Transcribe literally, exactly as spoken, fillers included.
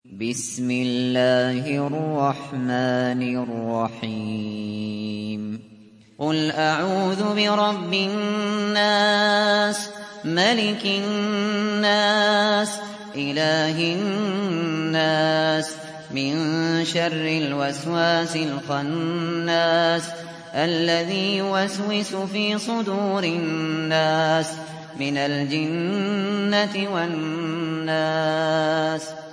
بسم الله الرحمن الرحيم قل أعوذ برب الناس ملك الناس إله الناس من شر الوسواس الخناس الذي يوسوس في صدور الناس من الجنة والناس